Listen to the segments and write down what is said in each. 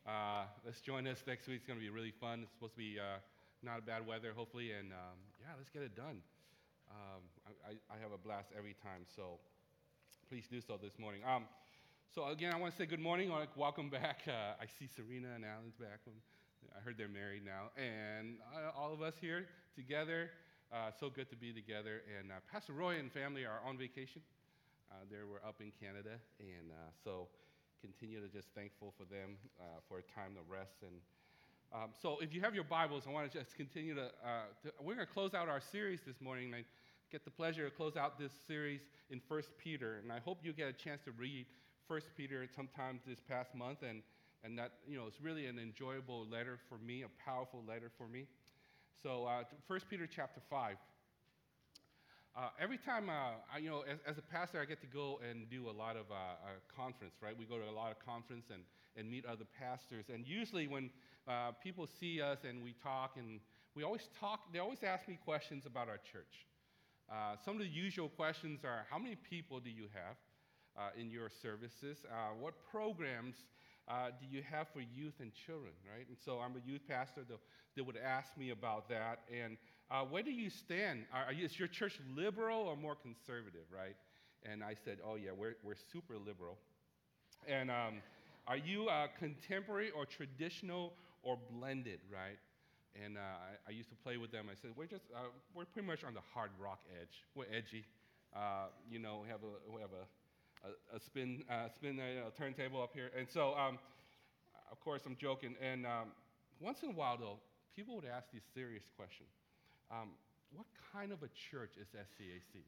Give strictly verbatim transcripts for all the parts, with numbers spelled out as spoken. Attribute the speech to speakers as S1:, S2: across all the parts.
S1: Uh, let's join us next week. It's going to be really fun. It's supposed to be uh, not bad weather, hopefully, and um, yeah, let's get it done. Um, I, I, I have a blast every time, so please do so this morning. Um, so again, I want to say good morning. I want to welcome back. Uh, I see Serena and Alan's back. I heard they're married now, and uh, all of us here together. Uh, so good to be together. And uh, Pastor Roy and family are on vacation. Uh, they were up in Canada, and uh, so continue to just thankful for them uh, for a time to rest. And um, so if you have your Bibles, I want to just continue to, uh, to we're going to close out our series this morning. And I get the pleasure to close out this series in First Peter, and I hope you get a chance to read First Peter sometime this past month, and, and that, you know, it's really an enjoyable letter for me, a powerful letter for me. So uh, First Peter chapter five. Uh, every time, uh, I, you know, as, as a pastor, I get to go and do a lot of uh, uh, conference, right? We go to a lot of conference and, and meet other pastors. And usually when uh, people see us and we talk, and we always talk, they always ask me questions about our church. Uh, some of the usual questions are, how many people do you have uh, in your services? Uh, what programs uh, do you have for youth and children, right? And so I'm a youth pastor. They, they would ask me about that. And uh, where do you stand? Are, are you, is your church liberal or more conservative, right? And I said, oh, yeah, we're, we're super liberal. And um, are you uh, contemporary or traditional or blended, right? And uh, I, I used to play with them. I said, we're just, uh, we're pretty much on the hard rock edge. We're edgy. Uh, you know, we have a, we have a, a, a spin, uh, spin a, a turntable up here. And so, um, of course, I'm joking. And um, once in a while, though, people would ask these serious questions. Um, what kind of a church is S C A C?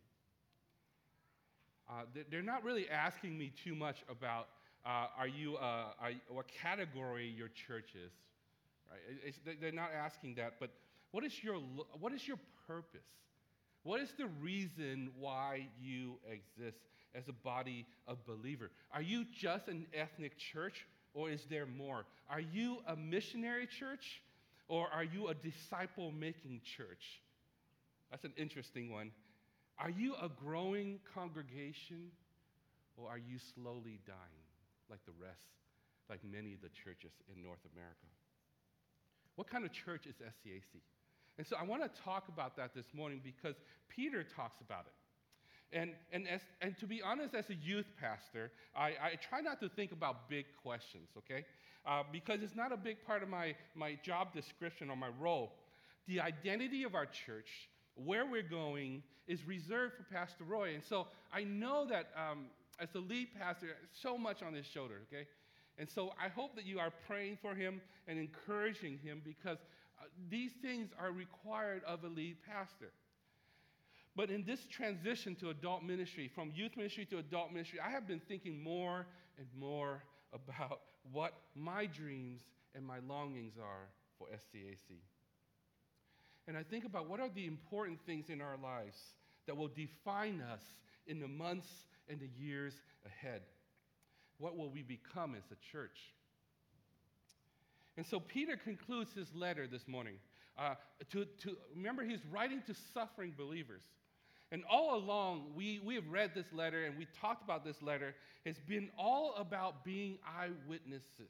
S1: Uh, they're not really asking me too much about, uh, are you, uh, are, what category your church is. Right? It's, they're not asking that, but what is your what is your purpose? What is the reason why you exist as a body of believers? Are you just an ethnic church, or is there more? Are you a missionary church, or are you a disciple-making church? That's an interesting one. Are you a growing congregation, or are you slowly dying like the rest, like many of the churches in North America? What kind of church is S C A C? And so I want to talk about that this morning because Peter talks about it. And, and, as, and to be honest, as a youth pastor, I, I try not to think about big questions, okay? Uh, because it's not a big part of my, my job description or my role. The identity of our church, where we're going, is reserved for Pastor Roy. And so I know that um, as the lead pastor, so much on his shoulder, okay? And so I hope that you are praying for him and encouraging him because uh, these things are required of a lead pastor. But in this transition to adult ministry, from youth ministry to adult ministry, I have been thinking more and more about what my dreams and my longings are for S C A C. And I think about what are the important things in our lives that will define us in the months and the years ahead. What will we become as a church? And so Peter concludes his letter this morning. Uh, to, to, remember, he's writing to suffering believers. And all along, we, we have read this letter and we talked about this letter. It's been all about being eyewitnesses.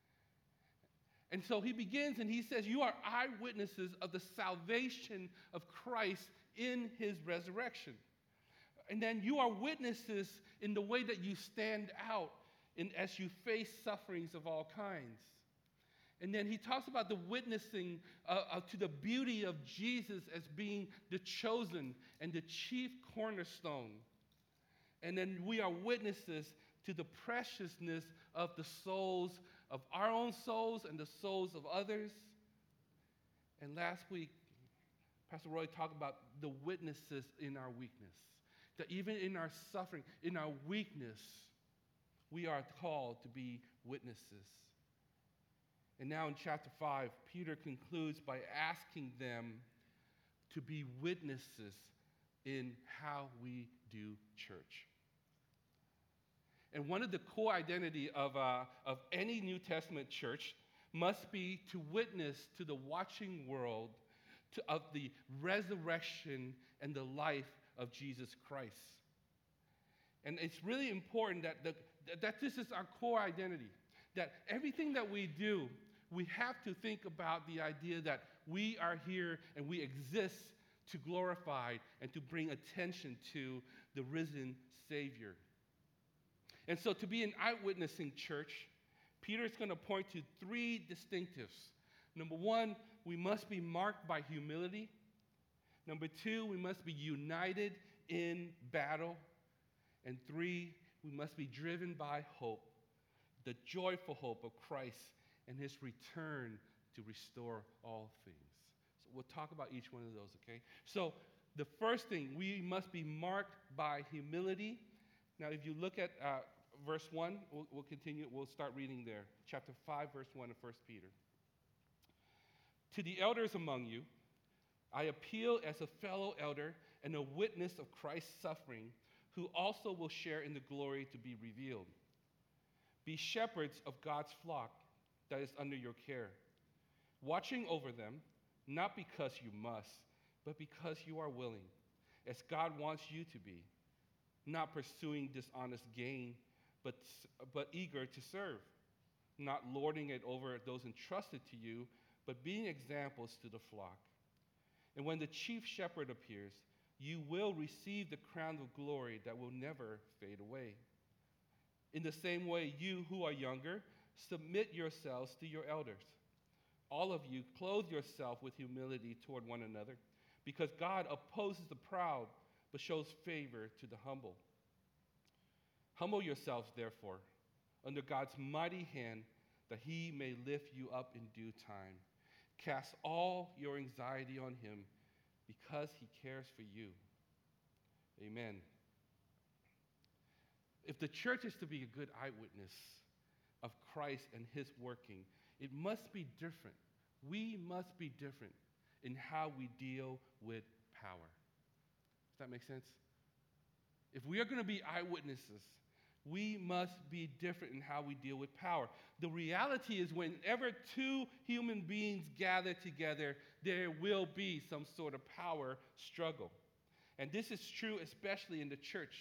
S1: And so he begins and he says, you are eyewitnesses of the salvation of Christ in his resurrection. And then you are witnesses in the way that you stand out in, as you face sufferings of all kinds. And then he talks about the witnessing uh, uh, to the beauty of Jesus as being the chosen and the chief cornerstone. And then we are witnesses to the preciousness of the souls of our own souls and the souls of others. And last week, Pastor Roy talked about the witnesses in our weakness. That even in our suffering, in our weakness, we are called to be witnesses. And now in chapter five, Peter concludes by asking them to be witnesses in how we do church. And one of the core identity of, uh, of any New Testament church must be to witness to the watching world to, of the resurrection and the life of Jesus Christ. And it's really important that, the, that this is our core identity. That everything that we do, we have to think about the idea that we are here and we exist to glorify and to bring attention to the risen Savior. And so to be an eyewitnessing church, Peter is going to point to three distinctives. Number one, we must be marked by humility. Number two, we must be united in battle. And three, we must be driven by hope, the joyful hope of Christ and his return to restore all things. So we'll talk about each one of those, okay? So the first thing, we must be marked by humility. Now, if you look at uh, verse one, we'll, we'll continue, we'll start reading there. Chapter five, verse one of First Peter. To the elders among you, I appeal as a fellow elder and a witness of Christ's suffering, who also will share in the glory to be revealed. Be shepherds of God's flock that is under your care, watching over them, not because you must, but because you are willing, as God wants you to be, not pursuing dishonest gain, but, but eager to serve, not lording it over those entrusted to you, but being examples to the flock. And when the chief shepherd appears, you will receive the crown of glory that will never fade away. In the same way, you who are younger, submit yourselves to your elders. All of you, clothe yourself with humility toward one another, because God opposes the proud, but shows favor to the humble. Humble yourselves, therefore, under God's mighty hand, that he may lift you up in due time. Cast all your anxiety on him, because he cares for you. Amen. If the church is to be a good eyewitness of Christ and his working, it must be different. We must be different in how we deal with power. Does that make sense? If we are going to be eyewitnesses, we must be different in how we deal with power. The reality is, whenever two human beings gather together, there will be some sort of power struggle. And this is true especially in the church.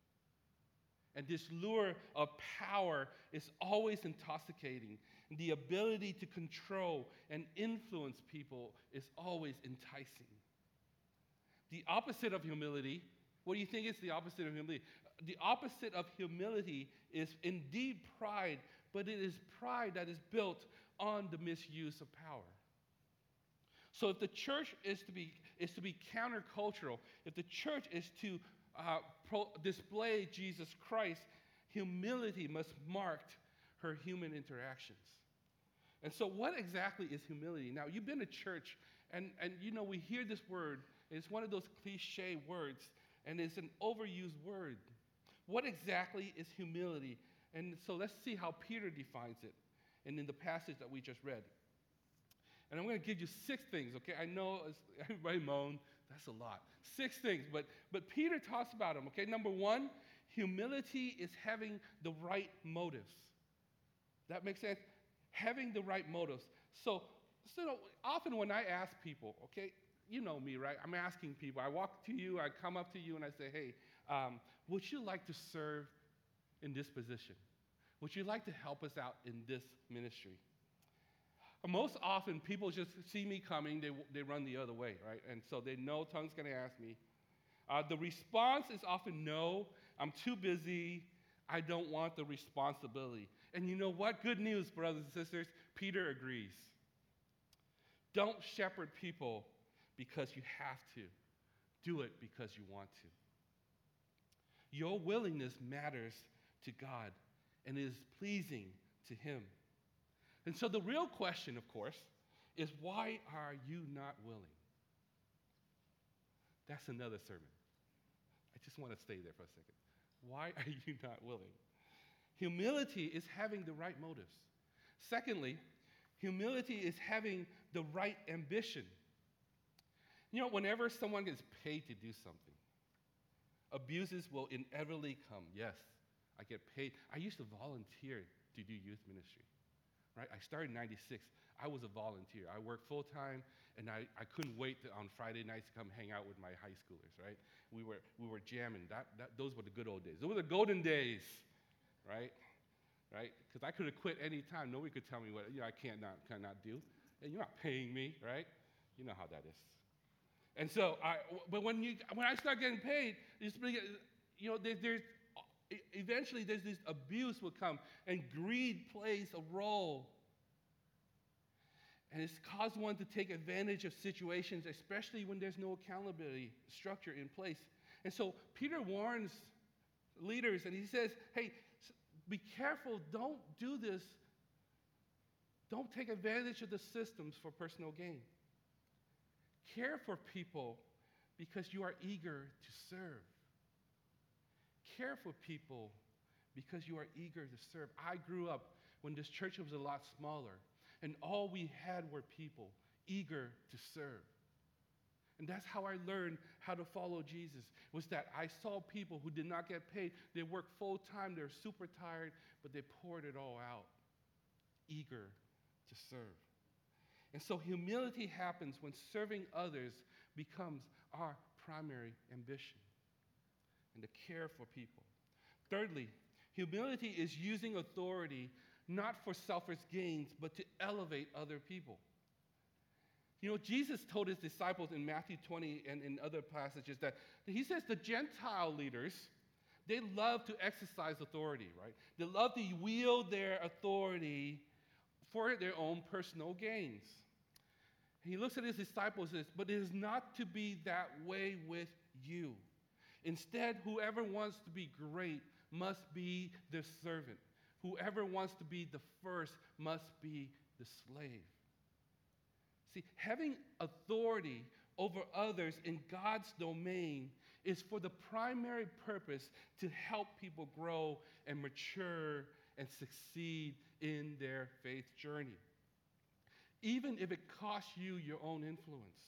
S1: And this lure of power is always intoxicating. And the ability to control and influence people is always enticing. The opposite of humility, what do you think is the opposite of humility? The opposite of humility is indeed pride, but it is pride that is built on the misuse of power. So if the church is to be, is to be countercultural, if the church is to uh, pro- display Jesus Christ, humility must mark her human interactions. And so what exactly is humility? Now, you've been to church, and, and you know, we hear this word. It's one of those cliche words, and it's an overused word. What exactly is humility? And so let's see how Peter defines it, and in the passage that we just read. And I'm going to give you six things, okay? I know everybody moaned. That's a lot. Six things, but, but Peter talks about them, okay? Number one, humility is having the right motives. That makes sense? Having the right motives. So, so often when I ask people, okay, you know me, right? I'm asking people. I walk to you, I come up to you, and I say, hey, um, would you like to serve in this position? Would you like to help us out in this ministry? Most often, people just see me coming, they, they run the other way, right? And so they know tongue's going to ask me. Uh, the response is often no, I'm too busy, I don't want the responsibility. And you know what? Good news, brothers and sisters, Peter agrees. Don't shepherd people because you have to. Do it because you want to. Your willingness matters to God and is pleasing to him. And so the real question, of course, is why are you not willing? That's another sermon. I just want to stay there for a second. Why are you not willing? Humility is having the right motives. Secondly, humility is having the right ambition. You know, whenever someone gets paid to do something, abuses will inevitably come. Yes, I get paid. I used to volunteer to do youth ministry. Right? I started in ninety-six. I was a volunteer. I worked full-time, and I, I couldn't wait to, on Friday nights to come hang out with my high schoolers, right? We were, we were jamming. That, that, those were the good old days. Those were the golden days, right? right? Because I could have quit any time. Nobody could tell me what you know I can't not cannot do. And you're not paying me, right? You know how that is. And so, I, but when you when I start getting paid, it's, you know, there, there's eventually there's this abuse will come, and greed plays a role. And it's caused one to take advantage of situations, especially when there's no accountability structure in place. And so Peter warns leaders, and he says, hey, be careful, don't do this. Don't take advantage of the systems for personal gain. Care for people because you are eager to serve. Care for people because you are eager to serve. I grew up when this church was a lot smaller, and all we had were people eager to serve. And that's how I learned how to follow Jesus, was that I saw people who did not get paid. They worked full time, they're super tired, but they poured it all out, eager to serve. And so humility happens when serving others becomes our primary ambition, and to care for people. Thirdly, humility is using authority not for selfish gains, but to elevate other people. You know, Jesus told his disciples in Matthew twenty and in other passages that he says the Gentile leaders, they love to exercise authority, right? They love to wield their authority for their own personal gains. He looks at his disciples and says, but it is not to be that way with you. Instead, whoever wants to be great must be the servant. Whoever wants to be the first must be the slave. See, having authority over others in God's domain is for the primary purpose to help people grow and mature and succeed in their faith journey, even if it costs you your own influence.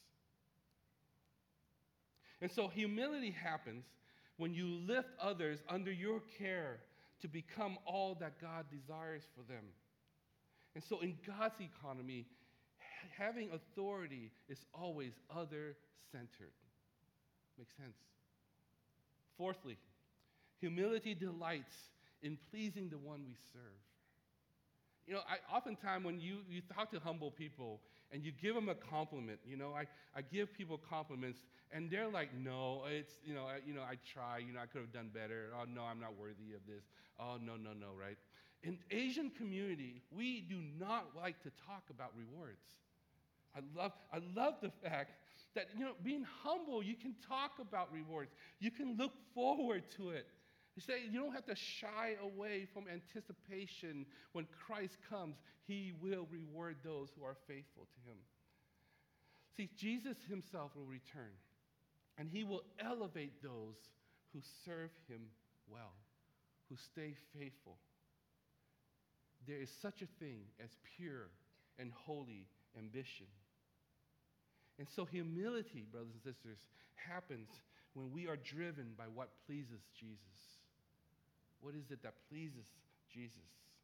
S1: And so humility happens when you lift others under your care to become all that God desires for them. And so in God's economy, having authority is always other-centered. Makes sense? Fourthly, humility delights in pleasing the one we serve. You know, I, oftentimes when you, you talk to humble people and you give them a compliment, you know, I, I give people compliments and they're like, no, it's, you know, I, you know, I try, you know, I could have done better. Oh, no, I'm not worthy of this. Oh, no, no, no, right? In Asian community, we do not like to talk about rewards. I love, I love the fact that, you know, being humble, you can talk about rewards. You can look forward to it. You say you don't have to shy away from anticipation. When Christ comes, he will reward those who are faithful to him. See, Jesus himself will return, and he will elevate those who serve him well, who stay faithful. There is such a thing as pure and holy ambition. And so humility, brothers and sisters, happens when we are driven by what pleases Jesus. What is it that pleases Jesus?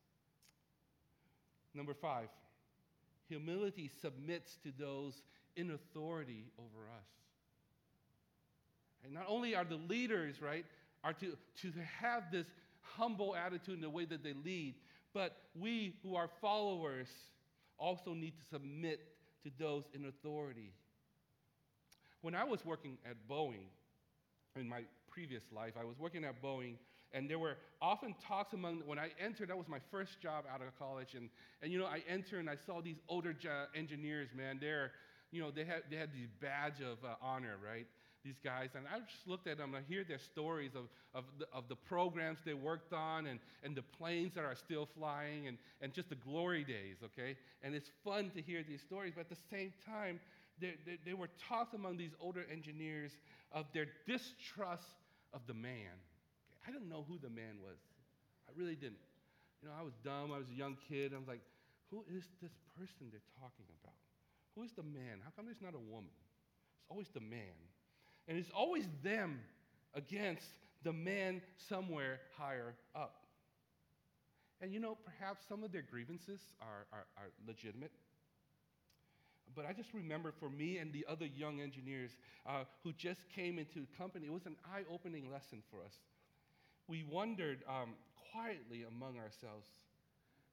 S1: Number five, humility submits to those in authority over us. And not only are the leaders, right, are to, to have this humble attitude in the way that they lead, but we who are followers also need to submit to those in authority. When I was working at Boeing, in my previous life, I was working at Boeing, and there were often talks among, when I entered, that was my first job out of college, and, and you know, I entered and I saw these older jo- engineers, man, they're, you know, they had, they had these badge of uh, honor, right? These guys, and I just looked at them, and I hear their stories of, of, the, of the programs they worked on, and, and the planes that are still flying, and, and just the glory days, okay? And it's fun to hear these stories, but at the same time, they, they, they were talked among these older engineers of their distrust of the man. Okay? I didn't know who the man was. I really didn't. You know, I was dumb. I was a young kid. I was like, who is this person they're talking about? Who is the man? How come there's not a woman? It's always the man. And it's always them against the man somewhere higher up. And you know, perhaps some of their grievances are, are, are legitimate. But I just remember for me and the other young engineers uh, who just came into the company, it was an eye-opening lesson for us. We wondered um, quietly among ourselves,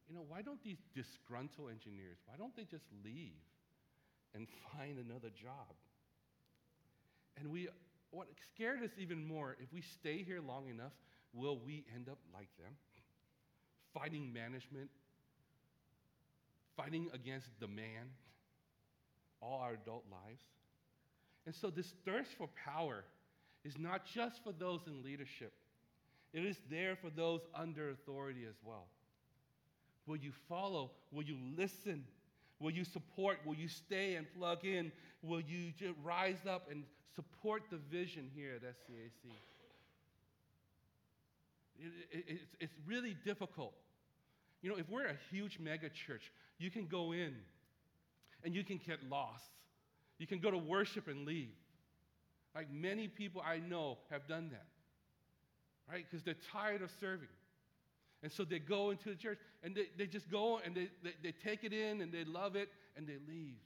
S1: you know, why don't these disgruntled engineers, why don't they just leave and find another job? And we, what scared us even more, if we stay here long enough, will we end up like them? Fighting management, fighting against the man, all our adult lives. And so this thirst for power is not just for those in leadership. It is there for those under authority as well. Will you follow? Will you listen? Will you support? Will you stay and plug in? Will you just rise up and support the vision here at S C A C? It, it, it's, it's really difficult. You know, if we're a huge mega church, you can go in and you can get lost. You can go to worship and leave. Like many people I know have done that, right? Because they're tired of serving. And so they go into the church and they, they just go and they, they, they take it in and they love it and they leave.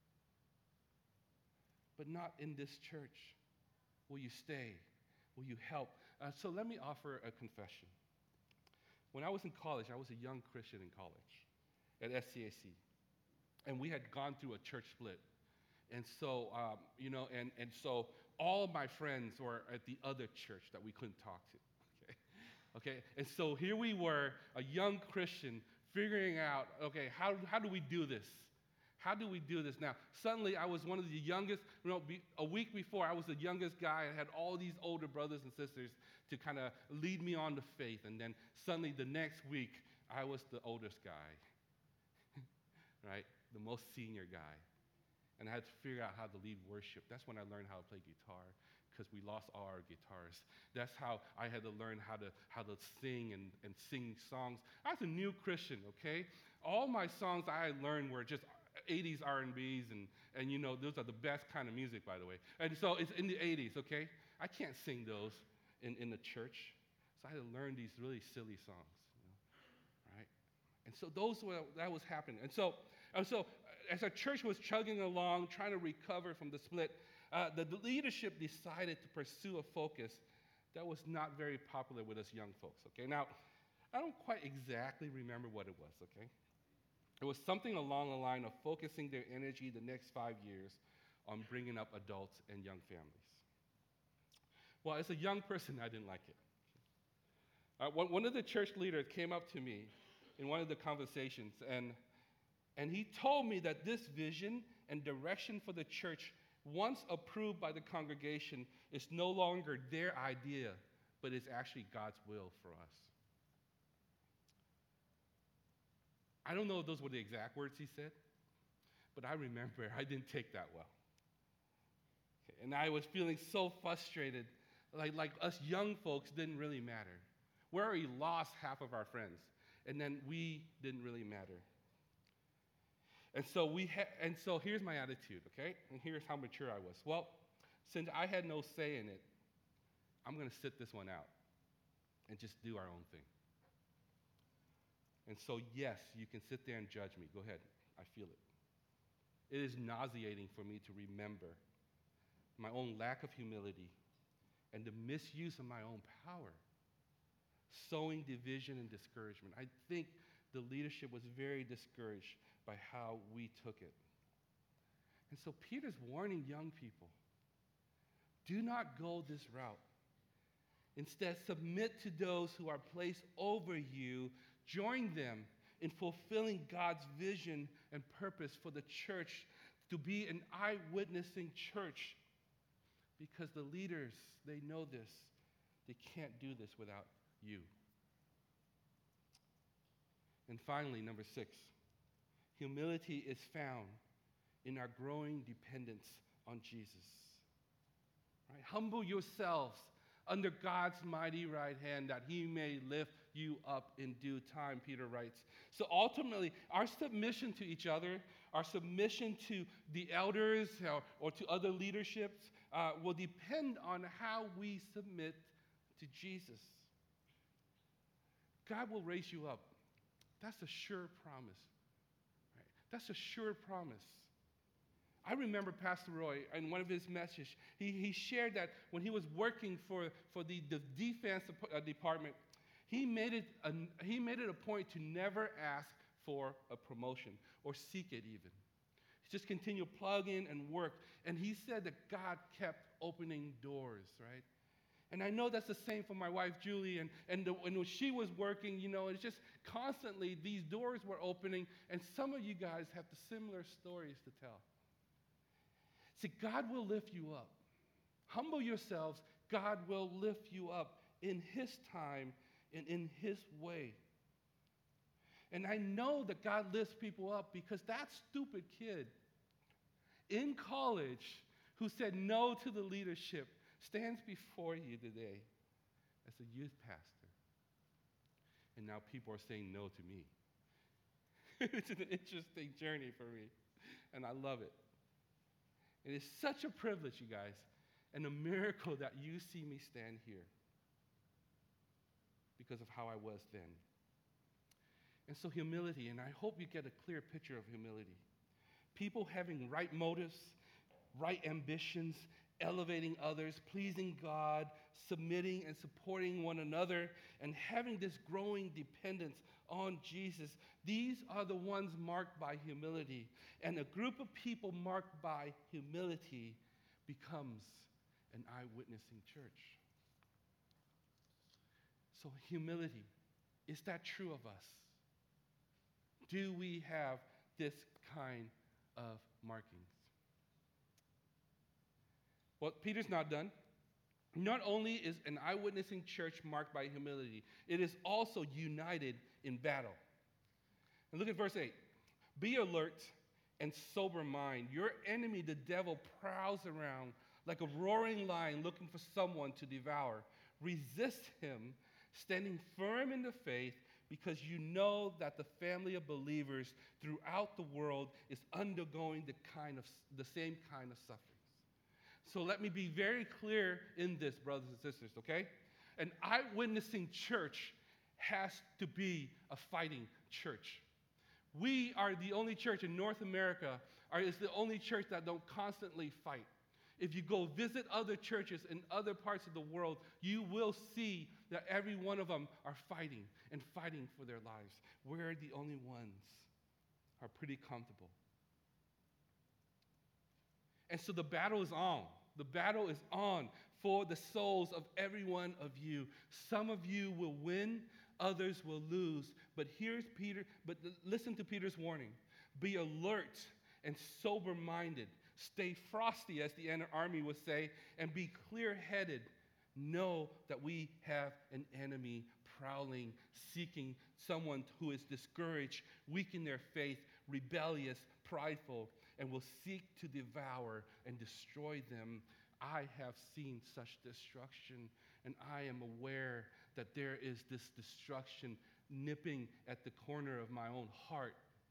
S1: But not in this church. Will you stay? Will you help? Uh, so let me offer a confession. When I was in college, I was a young Christian in college at S C A C. And we had gone through a church split. And so, um, you know, and, and so all of my friends were at the other church that we couldn't talk to. Okay, and so here we were, a young Christian, figuring out, okay, how, how do we do this? How do we do this? Now, suddenly I was one of the youngest, you know, be, a week before I was the youngest guy. I had all these older brothers and sisters to kind of lead me on to faith. And then suddenly the next week, I was the oldest guy, right? The most senior guy. And I had to figure out how to lead worship. That's when I learned how to play guitar, because we lost all our guitarists. That's how I had to learn how to how to sing and, and sing songs. I was a new Christian, okay? All my songs I learned were just eighties R and B's, and, and you know, those are the best kind of music, by the way. And so it's in the eighties, okay? I can't sing those in, in the church. So I had to learn these really silly songs, you know, right? And so those were, that was happening. And so, and so as our church was chugging along, trying to recover from the split, uh, the, the leadership decided to pursue a focus that was not very popular with us young folks, okay? Now, I don't quite exactly remember what it was, okay? It was something along the line of focusing their energy the next five years on bringing up adults and young families. Well, as a young person, I didn't like it. Uh, one, one of the church leaders came up to me in one of the conversations, and, and he told me that this vision and direction for the church, once approved by the congregation, is no longer their idea, but is actually God's will for us. I don't know if those were the exact words he said, but I remember I didn't take that well. Okay, and I was feeling so frustrated, like, like us young folks didn't really matter. We already lost half of our friends, and then we didn't really matter. And so we ha- and so here's my attitude, okay? And here's how mature I was. Well, since I had no say in it, I'm going to sit this one out and just do our own thing. And so, yes, you can sit there and judge me. Go ahead. I feel it. It is nauseating for me to remember my own lack of humility and the misuse of my own power, sowing division and discouragement. I think the leadership was very discouraged by how we took it. And so Peter's warning young people, do not go this route. Instead, submit to those who are placed over you. Join them in fulfilling God's vision and purpose for the church to be an eyewitnessing church, because the leaders, they know this. They can't do this without you. And finally, number six, humility is found in our growing dependence on Jesus. Right? Humble yourselves under God's mighty right hand, that he may lift you up in due time, Peter writes. So ultimately, our submission to each other, our submission to the elders or, or to other leaderships uh, will depend on how we submit to Jesus. God will raise you up. That's a sure promise. Right? That's a sure promise. I remember Pastor Roy, in one of his messages, he, he shared that when he was working for, for the, the defense department, He made it a, he made it a point to never ask for a promotion or seek it even. He just continued plugging and work. And he said that God kept opening doors, right? And I know that's the same for my wife, Julie. And, and, the, and when she was working, you know, it's just constantly these doors were opening. And some of you guys have the similar stories to tell. See, God will lift you up. Humble yourselves. God will lift you up in his time and in his way. And I know that God lifts people up because that stupid kid in college who said no to the leadership stands before you today as a youth pastor. And now people are saying no to me. It's an interesting journey for me, and I love it. It is such a privilege, you guys, and a miracle that you see me stand here because of how I was then. And so humility, and I hope you get a clear picture of humility. People having right motives, right ambitions, elevating others, pleasing God, submitting and supporting one another, and having this growing dependence on Jesus. These are the ones marked by humility. And a group of people marked by humility becomes an eyewitnessing church. So humility, is that true of us? Do we have this kind of markings? Well, Peter's not done. Not only is an eyewitnessing church marked by humility, it is also united in battle. And look at verse eight. Be alert and sober mind. Your enemy, the devil, prowls around like a roaring lion looking for someone to devour. Resist him, standing firm in the faith, because you know that the family of believers throughout the world is undergoing the kind of the same kind of sufferings. So let me be very clear in this, brothers and sisters, okay? An eyewitnessing church has to be a fighting church. We are the only church in North America, or is the only church that don't constantly fight. If you go visit other churches in other parts of the world, you will see that every one of them are fighting and fighting for their lives. We're the only ones who are pretty comfortable. And so the battle is on. The battle is on for the souls of every one of you. Some of you will win, others will lose. But here's Peter, but listen to Peter's warning. Be alert and sober-minded. Stay frosty, as the army would say, and be clear-headed. Know that we have an enemy prowling, seeking someone who is discouraged, weak in their faith, rebellious, prideful, and will seek to devour and destroy them. I have seen such destruction, and I am aware that there is this destruction nipping at the corner of my own heart.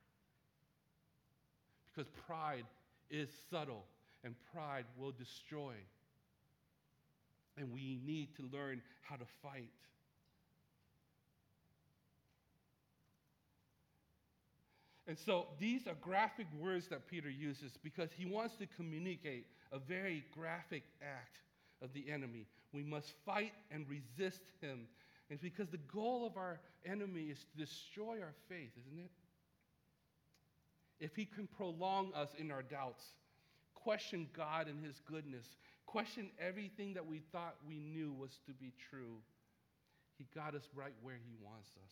S1: Because pride is subtle, and pride will destroy. And we need to learn how to fight. And so these are graphic words that Peter uses because he wants to communicate a very graphic act of the enemy. We must fight and resist him. And it's because the goal of our enemy is to destroy our faith, isn't it? If he can prolong us in our doubts, question God and his goodness, question everything that we thought we knew was to be true, he got us right where he wants us.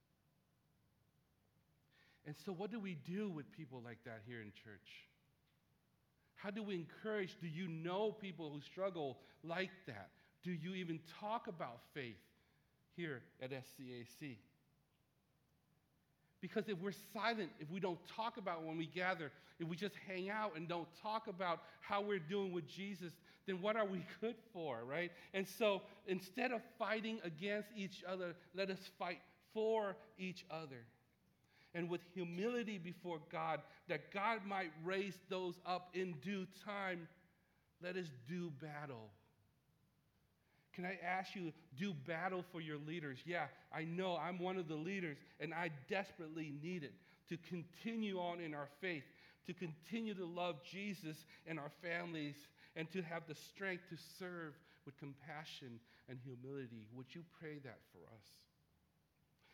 S1: And so what do we do with people like that here in church? How do we encourage? Do you know people who struggle like that? Do you even talk about faith here at S C A C? Because if we're silent, if we don't talk about it when we gather, if we just hang out and don't talk about how we're doing with Jesus, then what are we good for, right? And so instead of fighting against each other, let us fight for each other. And with humility before God, that God might raise those up in due time, let us do battle. Can I ask you, do battle for your leaders? Yeah, I know I'm one of the leaders, and I desperately need it to continue on in our faith, to continue to love Jesus and our families, and to have the strength to serve with compassion and humility. Would you pray that for us?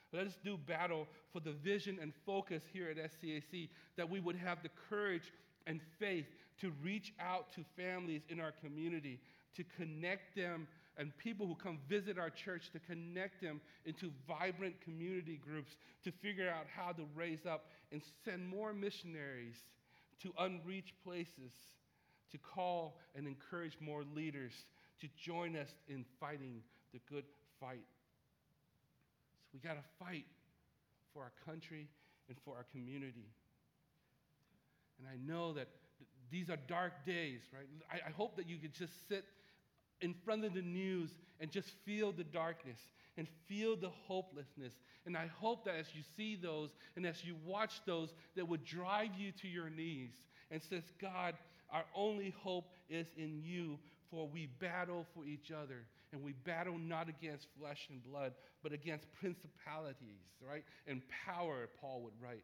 S1: Let us do battle for the vision and focus here at S C A C, that we would have the courage and faith to reach out to families in our community, to connect them, and people who come visit our church, to connect them into vibrant community groups, to figure out how to raise up and send more missionaries to unreached places, to call and encourage more leaders to join us in fighting the good fight. So we got to fight for our country and for our community. And I know that th- these are dark days, right? I, I hope that you could just sit in front of the news and just feel the darkness and feel the hopelessness. And I hope that as you see those and as you watch those, that would drive you to your knees and says, God, our only hope is in you, for we battle for each other. And we battle not against flesh and blood, but against principalities, right? And power, Paul would write.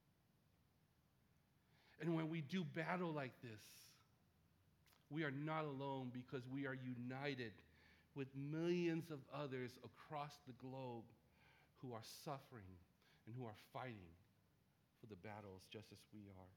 S1: And when we do battle like this, we are not alone, because we are united with millions of others across the globe who are suffering and who are fighting for the battles just as we are.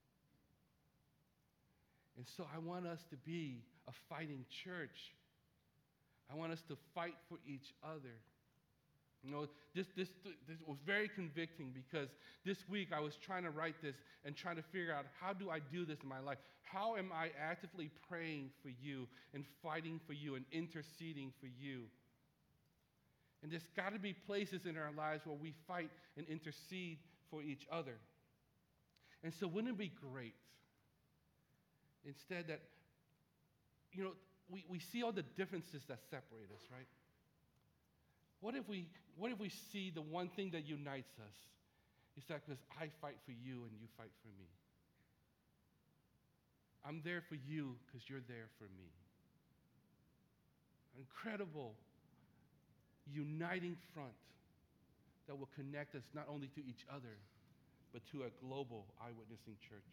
S1: And so I want us to be a fighting church. I want us to fight for each other. You know, this, this, this was very convicting, because this week I was trying to write this and trying to figure out, how do I do this in my life? How am I actively praying for you and fighting for you and interceding for you? And there's got to be places in our lives where we fight and intercede for each other. And so wouldn't it be great, instead, that, you know, we, we see all the differences that separate us, right? What if we what if we see the one thing that unites us? It's that because I fight for you and you fight for me. I'm there for you because you're there for me. An incredible uniting front that will connect us not only to each other, but to a global eyewitnessing church.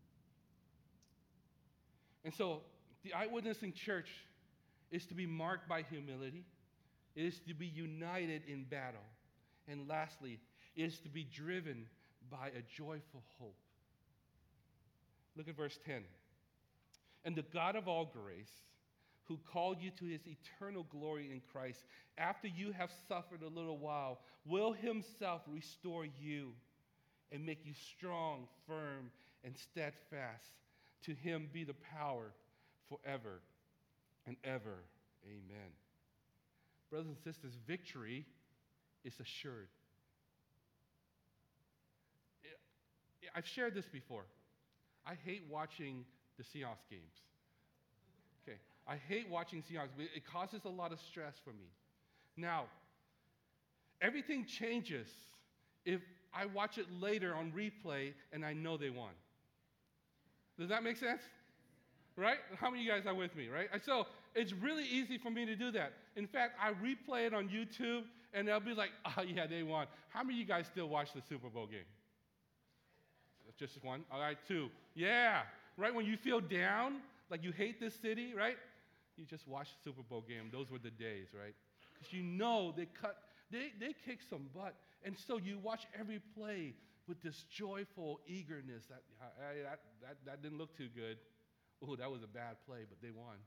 S1: And so the eyewitnessing church is to be marked by humility. It is to be united in battle. And lastly, it is to be driven by a joyful hope. Look at verse ten. And the God of all grace, who called you to his eternal glory in Christ, after you have suffered a little while, will himself restore you and make you strong, firm, and steadfast. To him be the power forever and ever. Amen. Brothers and sisters, victory is assured. I've shared this before. I hate watching the Seahawks games. Okay, I hate watching Seahawks. It causes a lot of stress for me. Now, everything changes if I watch it later on replay and I know they won. Does that make sense? Right? How many of you guys are with me, right? So it's really easy for me to do that. In fact, I replay it on YouTube, and they'll be like, oh, yeah, they won. How many of you guys still watch the Super Bowl game? Just one? All right, two. Yeah, right? When you feel down, like you hate this city, right? You just watch the Super Bowl game. Those were the days, right? Because you know they cut, they, they kick some butt. And so you watch every play with this joyful eagerness. That, that, that, that didn't look too good. Oh, that was a bad play, but they won.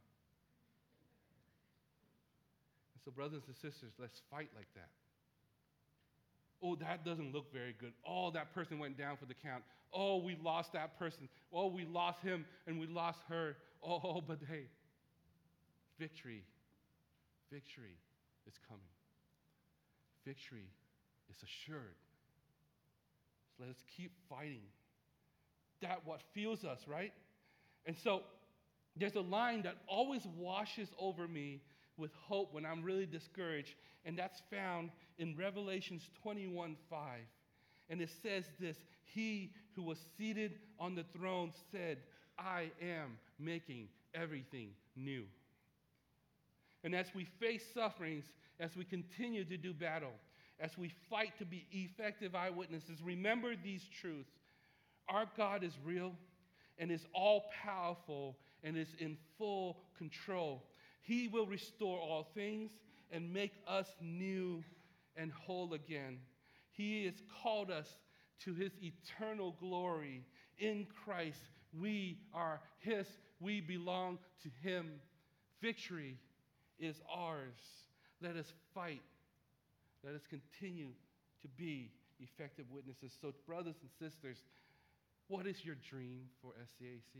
S1: And so, brothers and sisters, let's fight like that. Oh, that doesn't look very good. Oh, that person went down for the count. Oh, we lost that person. Oh, we lost him and we lost her. Oh, but hey, victory, victory is coming. Victory is assured. So let us keep fighting. That what fuels us, right? And so there's a line that always washes over me with hope when I'm really discouraged, and that's found in Revelations twenty-one five. And it says this: he who was seated on the throne said, I am making everything new. And as we face sufferings, as we continue to do battle, as we fight to be effective eyewitnesses, remember these truths. Our God is real and is all-powerful and is in full control. He will restore all things and make us new and whole again. He has called us to his eternal glory. In Christ, we are his. We belong to him. Victory is ours. Let us fight. Let us continue to be effective witnesses. So, brothers and sisters, what is your dream for S C A C?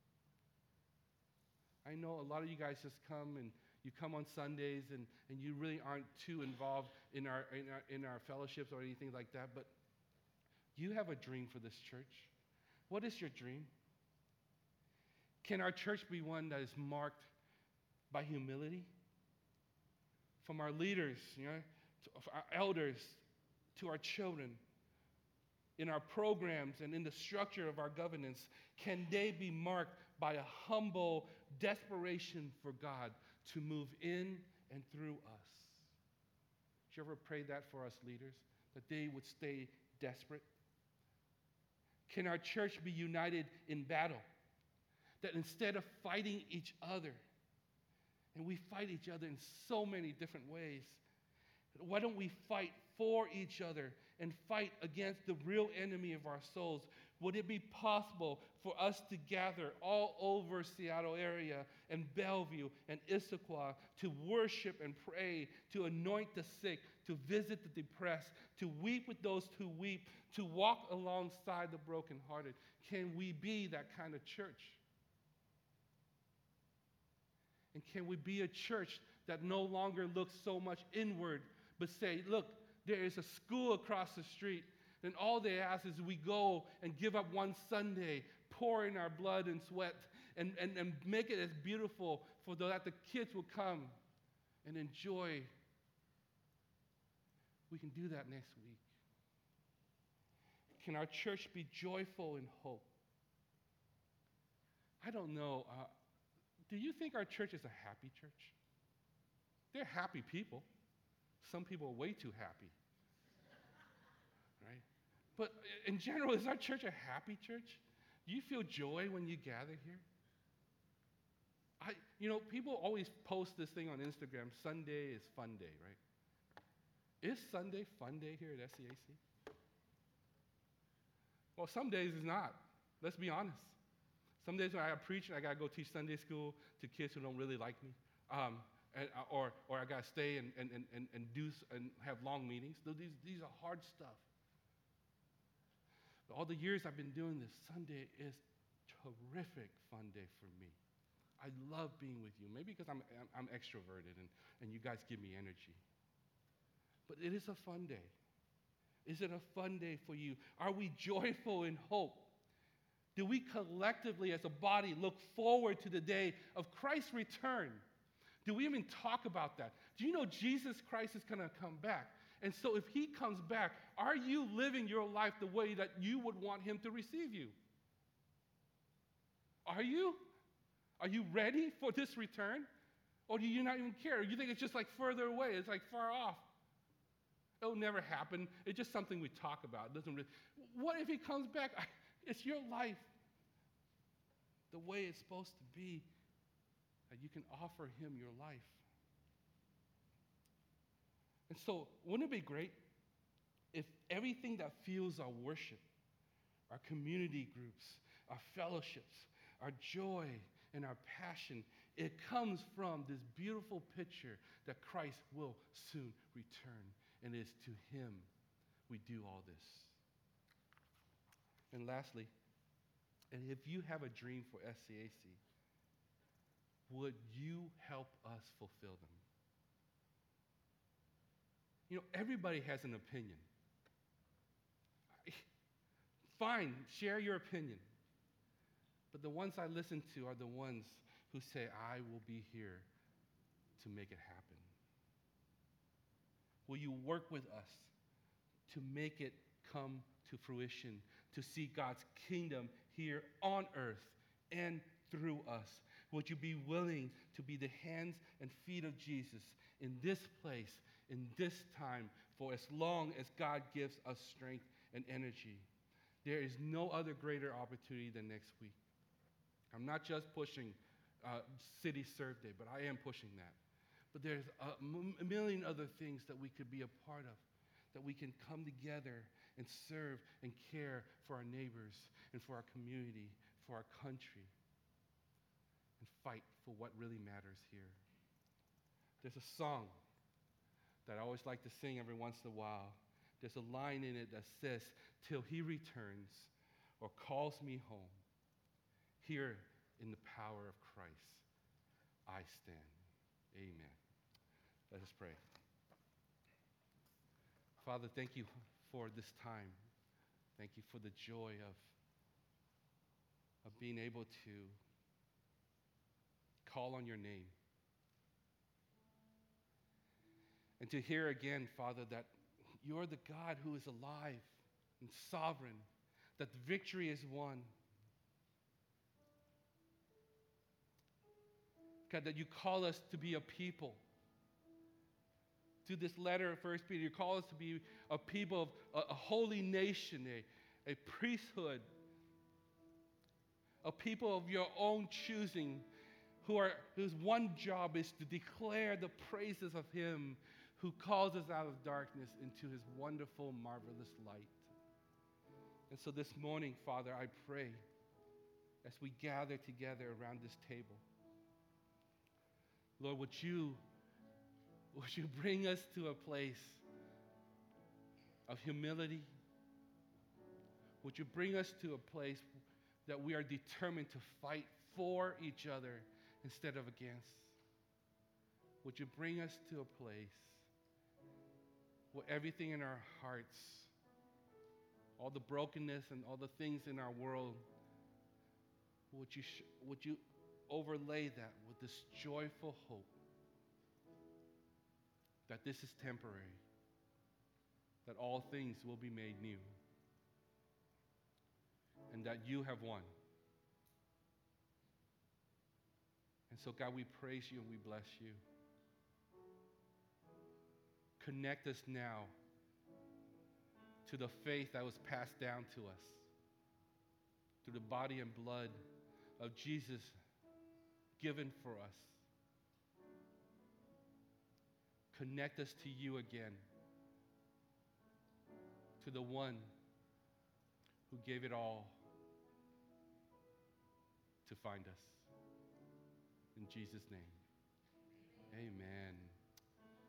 S1: I know a lot of you guys just come and you come on Sundays and, and you really aren't too involved in our, in our in our fellowships or anything like that, but you have a dream for this church. What is your dream? Can our church be one that is marked by humility? From our leaders, you know, to our elders, to our children, in our programs and in the structure of our governance, can they be marked by a humble desperation for God to move in and through us? Did you ever pray that for us leaders, that they would stay desperate? Can our church be united in battle? That instead of fighting each other, and we fight each other in so many different ways, why don't we fight for each other and fight against the real enemy of our souls? Would it be possible for us to gather all over Seattle area and Bellevue and Issaquah to worship and pray, to anoint the sick, to visit the depressed, to weep with those who weep, to walk alongside the brokenhearted? Can we be that kind of church? And can we be a church that no longer looks so much inward, but say, look, there is a school across the street, and all they ask is we go and give up one Sunday, pour in our blood and sweat, and, and, and make it as beautiful for the, that the kids will come and enjoy. We can do that next week. Can our church be joyful in hope? I don't know. Uh, do you think our church is a happy church? They're happy people. Some people are way too happy. Right? But in general, is our church a happy church? Do you feel joy when you gather here? I, you know, people always post this thing on Instagram, Sunday is fun day, right? Is Sunday fun day here at S C A C? Well, some days it's not. Let's be honest. Some days when I preach, I got to go teach Sunday school to kids who don't really like me. Um, and, or, or I got to stay and, and, and, and do and have long meetings. These, these are hard stuff. But all the years I've been doing this, Sunday is terrific fun day for me. I love being with you. Maybe because I'm, I'm, I'm extroverted and, and you guys give me energy. But it is a fun day. Is it a fun day for you? Are we joyful in hope? Do we collectively as a body look forward to the day of Christ's return? Do we even talk about that? Do you know Jesus Christ is going to come back? And so if he comes back, are you living your life the way that you would want him to receive you? Are you? Are you ready for this return? Or do you not even care? You think it's just like further away. It's like far off. It'll never happen. It's just something we talk about. It doesn't really. What if he comes back? It's your life the way it's supposed to be, that you can offer him your life. And so, wouldn't it be great if everything that fuels our worship, our community groups, our fellowships, our joy, and our passion, it comes from this beautiful picture that Christ will soon return, and it is to him we do all this. And lastly, and if you have a dream for S C A C, would you help us fulfill them? You know, everybody has an opinion. Fine, share your opinion. But the ones I listen to are the ones who say, I will be here to make it happen. Will you work with us to make it come to fruition, to see God's kingdom here on earth and through us? Would you be willing to be the hands and feet of Jesus in this place, in this time, for as long as God gives us strength and energy? There is no other greater opportunity than next week. I'm not just pushing uh, City Serve Day, but I am pushing that. But there's a, m- a million other things that we could be a part of. that we can come together and serve and care for our neighbors and for our community, for our country, and fight for what really matters here. There's a song that I always like to sing every once in a while. There's a line in it that says, "Till he returns or calls me home, here in the power of Christ, I stand." Amen. Let us pray. Father, thank you for this time. Thank you for the joy of, of being able to call on your name. And to hear again, Father, that you're the God who is alive and sovereign, that the victory is won. God, that you call us to be a people. Through this letter of First Peter, you call us to be a people of a, a holy nation, a, a priesthood, a people of your own choosing, who are whose one job is to declare the praises of him who calls us out of darkness into his wonderful, marvelous light. And so this morning, Father, I pray as we gather together around this table, Lord, would you, would you bring us to a place of humility? Would you bring us to a place that we are determined to fight for each other instead of against? Would you bring us to a place where everything in our hearts, all the brokenness and all the things in our world, would you, sh- would you overlay that with this joyful hope that this is temporary, that all things will be made new, and that you have won. And so, God, we praise you and we bless you. Connect us now to the faith that was passed down to us through the body and blood of Jesus given for us. Connect us to you again, to the one who gave it all to find us. In Jesus' name, amen.